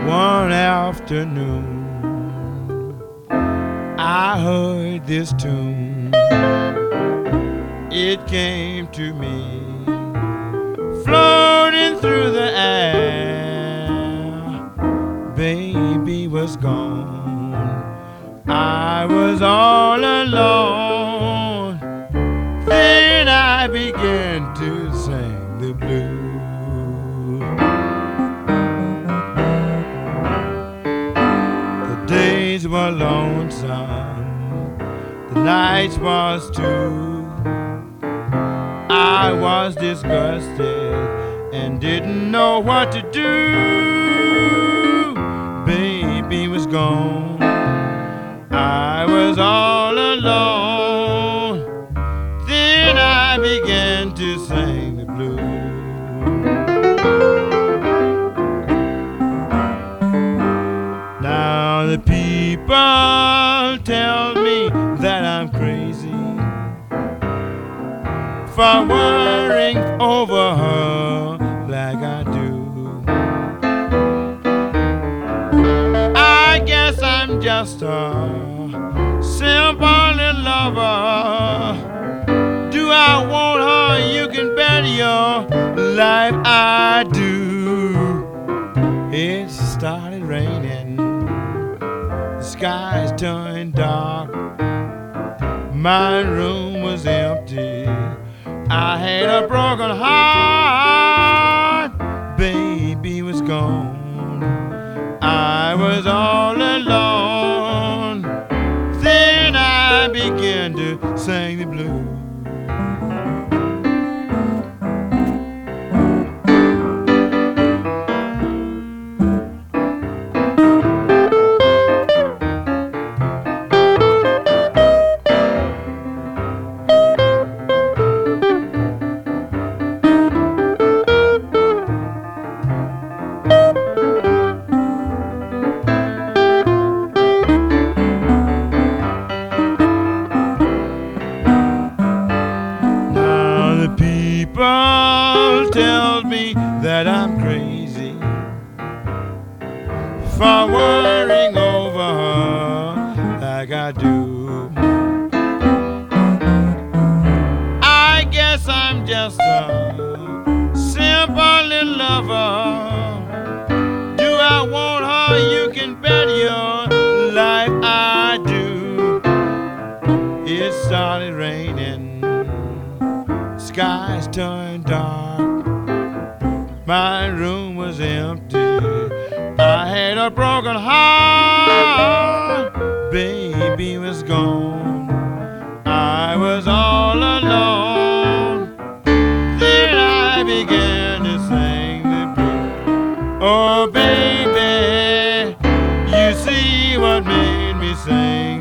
One afternoon, I heard this tune. It came to me, floating through the air. Baby was gone, I was all alone. Then I began to sing the blues. The days were lonesome, the nights was too. I was disgusted and didn't know what to do. Baby was gone, I was all alone. Then I began to sing the blues. Now the people tell me that I'm crazy for worrying over her like I do. I guess I'm just a simple little lover. Do I want her? You can bet your life I do. It started raining, the skies turned dark, my room was empty, I had a broken heart. Baby was gone, I was all alone. Then I began to sing the blues. People tell me that I'm crazy for worrying over her like I do. I guess I'm just a simple little lover. Do I want her? You can bet your life I do. It started raining, skies turned dark, my room was empty, I had a broken heart. Baby was gone, I was all alone. Then I began to sing the blues. Oh baby, you see what made me sing